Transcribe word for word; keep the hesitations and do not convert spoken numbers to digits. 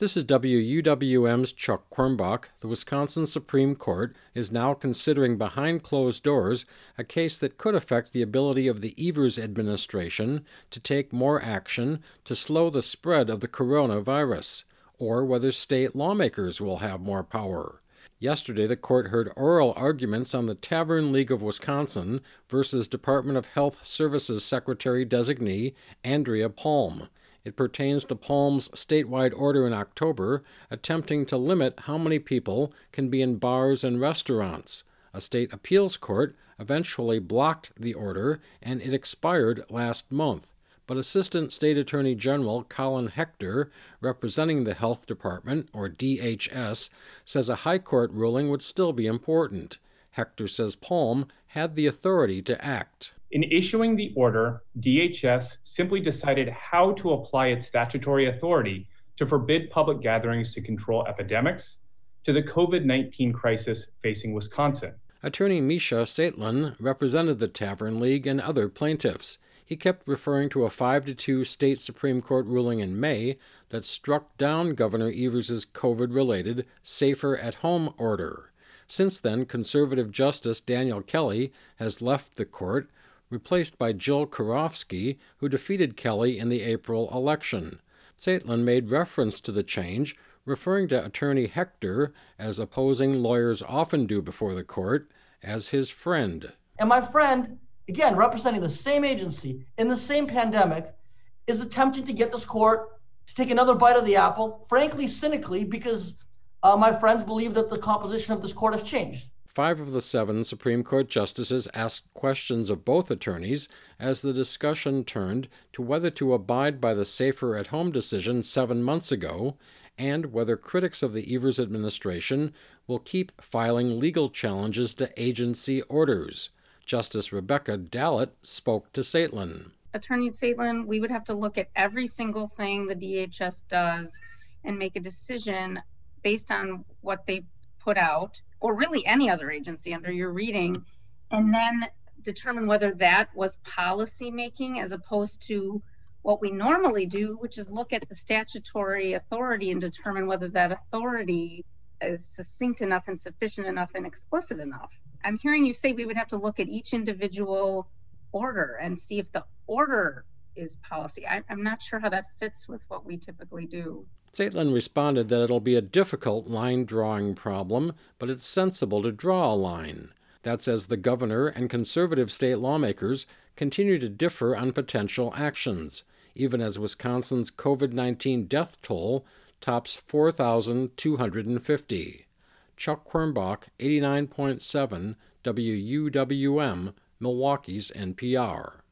This is W U W M's Chuck Quirmbach. The Wisconsin Supreme Court is now considering behind closed doors a case that could affect the ability of the Evers administration to take more action to slow the spread of the coronavirus, or whether state lawmakers will have more power. Yesterday, the court heard oral arguments on the Tavern League of Wisconsin versus Department of Health Services Secretary-designee Andrea Palm. It pertains to Palm's statewide order in October attempting to limit how many people can be in bars and restaurants. A state appeals court eventually blocked the order, and it expired last month. But Assistant State Attorney General Colin Hector, representing the Health Department, or D H S, says a high court ruling would still be important. Hector says Palm had the authority to act. In issuing the order, D H S simply decided how to apply its statutory authority to forbid public gatherings to control epidemics to the covid nineteen crisis facing Wisconsin. Attorney Misha Saitlin represented the Tavern League and other plaintiffs. He kept referring to a five to two state Supreme Court ruling in May that struck down Governor Evers' COVID-related Safer at Home order. Since then, conservative Justice Daniel Kelly has left the court, replaced by Jill Karofsky, who defeated Kelly in the April election. Saitlin made reference to the change, referring to Attorney Hector, as opposing lawyers often do before the court, as his friend. And my friend, again, representing the same agency in the same pandemic, is attempting to get this court to take another bite of the apple, frankly, cynically, because uh, my friends believe that the composition of this court has changed. Five of the seven Supreme Court justices asked questions of both attorneys as the discussion turned to whether to abide by the Safer at Home decision seven months ago and whether critics of the Evers administration will keep filing legal challenges to agency orders. Justice Rebecca Dallett spoke to Saitlin. Attorney Saitlin, we would have to look at every single thing the D H S does and make a decision based on what they put out, or really any other agency under your reading, and then determine whether that was policy making as opposed to what we normally do, which is look at the statutory authority and determine whether that authority is succinct enough and sufficient enough and explicit enough. I'm hearing you say we would have to look at each individual order and see if the order is policy. I, I'm not sure how that fits with what we typically do. Saitlin responded that it'll be a difficult line-drawing problem, but it's sensible to draw a line. That's as the governor and conservative state lawmakers continue to differ on potential actions, even as Wisconsin's covid nineteen death toll tops four thousand two hundred fifty. Chuck Quirmbach, eighty-nine point seven W U W M, Milwaukee's N P R.